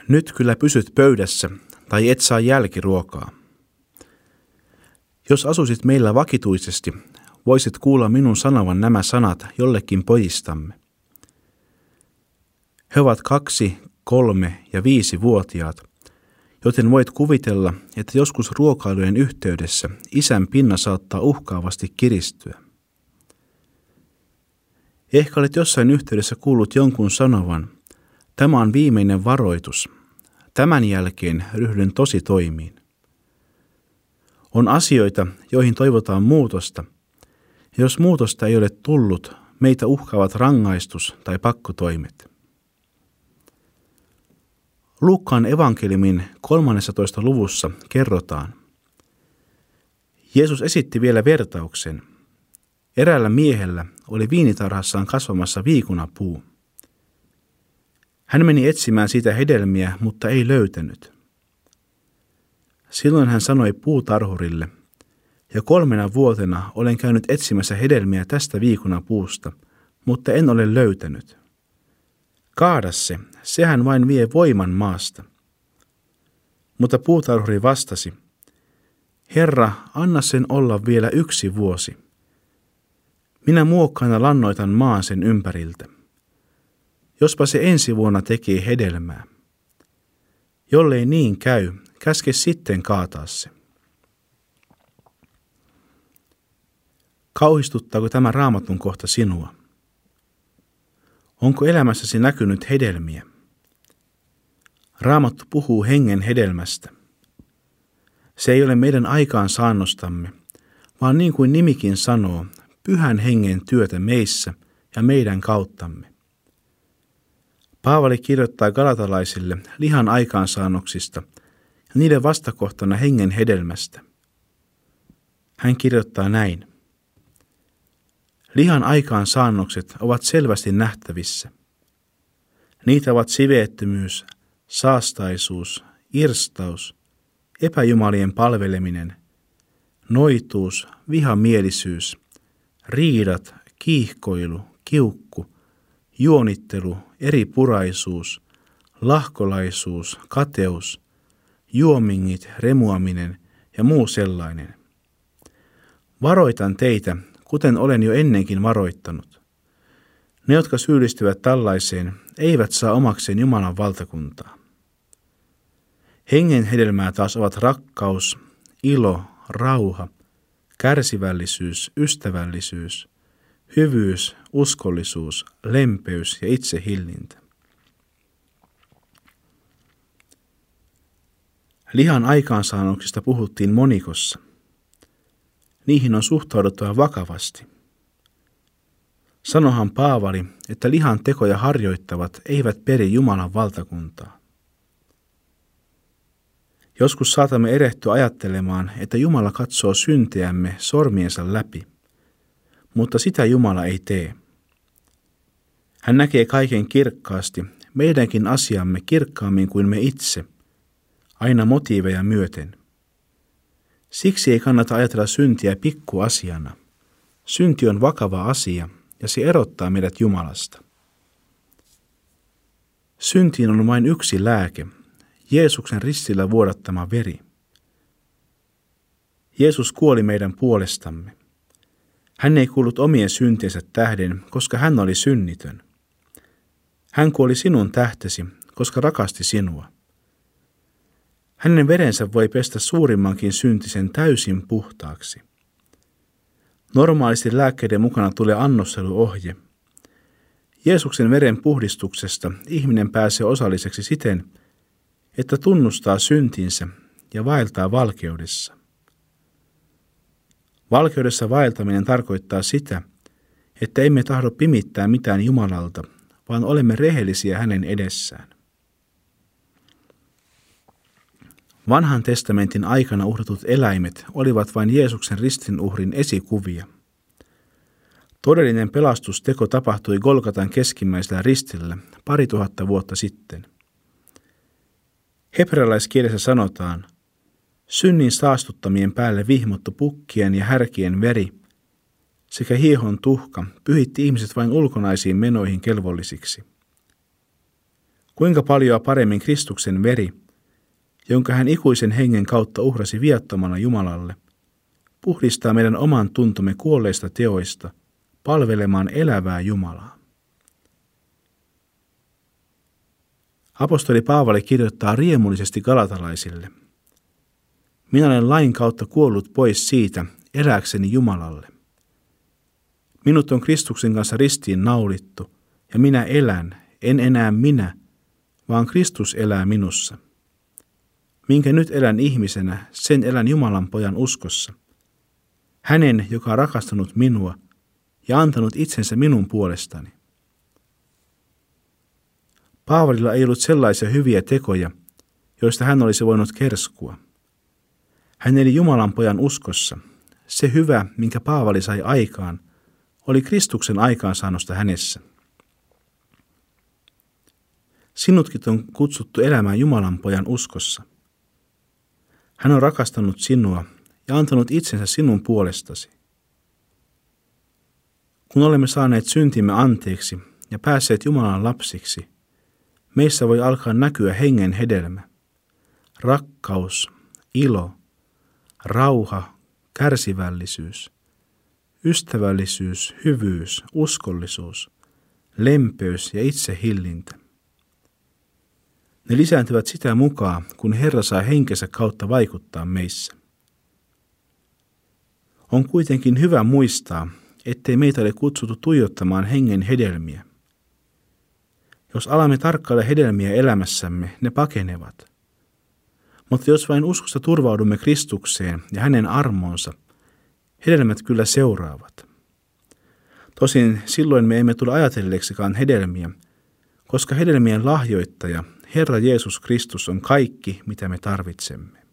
Nyt kyllä pysyt pöydässä, tai et saa jälkiruokaa. Jos asuisit meillä vakituisesti, voisit kuulla minun sanovan nämä sanat jollekin pojistamme. He ovat 2, 3 ja 5-vuotiaat, joten voit kuvitella, että joskus ruokailujen yhteydessä isän pinna saattaa uhkaavasti kiristyä. Ehkä olet jossain yhteydessä kuullut jonkun sanovan, tämä on viimeinen varoitus. Tämän jälkeen ryhdyn tositoimiin. On asioita, joihin toivotaan muutosta, ja jos muutosta ei ole tullut, meitä uhkaavat rangaistus tai pakkotoimet. Luukkaan evankeliumin 13. luvussa kerrotaan. Jeesus esitti vielä vertauksen. Eräällä miehellä oli viinitarhassaan kasvamassa viikunapuu. Hän meni etsimään siitä hedelmiä, mutta ei löytänyt. Silloin hän sanoi puutarhurille, jo 3 vuotena olen käynyt etsimässä hedelmiä tästä viikunapuusta, mutta en ole löytänyt. Kaada se, sehän vain vie voiman maasta. Mutta puutarhuri vastasi, Herra, anna sen olla vielä 1 vuosi. Minä muokkaan ja lannoitan maan sen ympäriltä. Jospa se ensi vuonna tekee hedelmää. Jollei niin käy, käske sitten kaataa se. Kauhistuttaako tämä Raamatun kohta sinua? Onko elämässäsi näkynyt hedelmiä? Raamattu puhuu hengen hedelmästä. Se ei ole meidän aikaansaannostamme, vaan niin kuin nimikin sanoo, Pyhän Hengen työtä meissä ja meidän kauttamme. Paavali kirjoittaa galatalaisille lihan aikaansaannoksista ja niiden vastakohtana hengen hedelmästä. Hän kirjoittaa näin. Lihan aikaansaannokset ovat selvästi nähtävissä. Niitä ovat siveettömyys, saastaisuus, irstaus, epäjumalien palveleminen, noituus, vihamielisyys, riidat, kiihkoilu, kiukku, juonittelu, eripuraisuus, lahkolaisuus, kateus, juomingit, remuaminen ja muu sellainen. Varoitan teitä, kuten olen jo ennenkin varoittanut. Ne, jotka syyllistyvät tällaiseen, eivät saa omakseen Jumalan valtakuntaa. Hengen hedelmää taas ovat rakkaus, ilo, rauha, kärsivällisyys, ystävällisyys, hyvyys, uskollisuus, lempeys ja itsehillintä. Lihan aikaansaannoksista puhuttiin monikossa. Niihin on suhtauduttava vakavasti. Sanohan Paavali, että lihan tekoja harjoittavat eivät peri Jumalan valtakuntaa. Joskus saatamme erehtyä ajattelemaan, että Jumala katsoo syntiämme sormiensa läpi, mutta sitä Jumala ei tee. Hän näkee kaiken kirkkaasti, meidänkin asiamme kirkkaammin kuin me itse, aina motiiveja myöten. Siksi ei kannata ajatella syntiä pikkuasiana. Synti on vakava asia ja se erottaa meidät Jumalasta. Syntiin on vain yksi lääke, Jeesuksen ristillä vuodattama veri. Jeesus kuoli meidän puolestamme. Hän ei kuullut omien syntiensä tähden, koska hän oli synnitön. Hän kuoli sinun tähtesi, koska rakasti sinua. Hänen verensä voi pestä suurimmankin syntisen täysin puhtaaksi. Normaalisti lääkkeiden mukana tulee annosseluohje. Jeesuksen veren puhdistuksesta ihminen pääsee osalliseksi siten, että tunnustaa syntinsä ja vaeltaa valkeudessa. Valkeudessa vaeltaminen tarkoittaa sitä, että emme tahdo pimittää mitään Jumalalta, vaan olemme rehellisiä hänen edessään. Vanhan testamentin aikana uhratut eläimet olivat vain Jeesuksen ristinuhrin esikuvia. Todellinen pelastusteko tapahtui Golgatan keskimmäisellä ristillä 2000 vuotta sitten. Hebrealaiskielessä sanotaan, synnin saastuttamien päälle vihmottu pukkien ja härkien veri sekä hiehon tuhka pyhitti ihmiset vain ulkonaisiin menoihin kelvollisiksi. Kuinka paljon paremmin Kristuksen veri, jonka hän ikuisen hengen kautta uhrasi viattomana Jumalalle, puhdistaa meidän oman tuntomme kuolleista teoista palvelemaan elävää Jumalaa. Apostoli Paavali kirjoittaa riemullisesti galatalaisille: minä olen lain kautta kuollut pois siitä elääkseni Jumalalle. Minut on Kristuksen kanssa ristiin naulittu, ja minä elän, en enää minä, vaan Kristus elää minussa. Minkä nyt elän ihmisenä, sen elän Jumalan pojan uskossa. Hänen, joka on rakastanut minua ja antanut itsensä minun puolestani. Paavalilla ei ollut sellaisia hyviä tekoja, joista hän olisi voinut kerskua. Hän eli Jumalan pojan uskossa. Se hyvä, minkä Paavali sai aikaan, oli Kristuksen aikaansaannosta hänessä. Sinutkin on kutsuttu elämään Jumalan pojan uskossa. Hän on rakastanut sinua ja antanut itsensä sinun puolestasi. Kun olemme saaneet syntimme anteeksi ja päässeet Jumalan lapsiksi, meissä voi alkaa näkyä hengen hedelmä, rakkaus, ilo, rauha, kärsivällisyys, ystävällisyys, hyvyys, uskollisuus, lempeys ja itsehillintä. Ne lisääntyvät sitä mukaan, kun Herra saa henkensä kautta vaikuttaa meissä. On kuitenkin hyvä muistaa, ettei meitä ole kutsuttu tuijottamaan hengen hedelmiä. Jos alamme tarkkailla hedelmiä elämässämme, ne pakenevat. Mutta jos vain uskosta turvaudumme Kristukseen ja hänen armoonsa, hedelmät kyllä seuraavat. Tosin silloin me emme tule ajatelleeksikaan hedelmiä, koska hedelmien lahjoittaja, Herra Jeesus Kristus, on kaikki, mitä me tarvitsemme.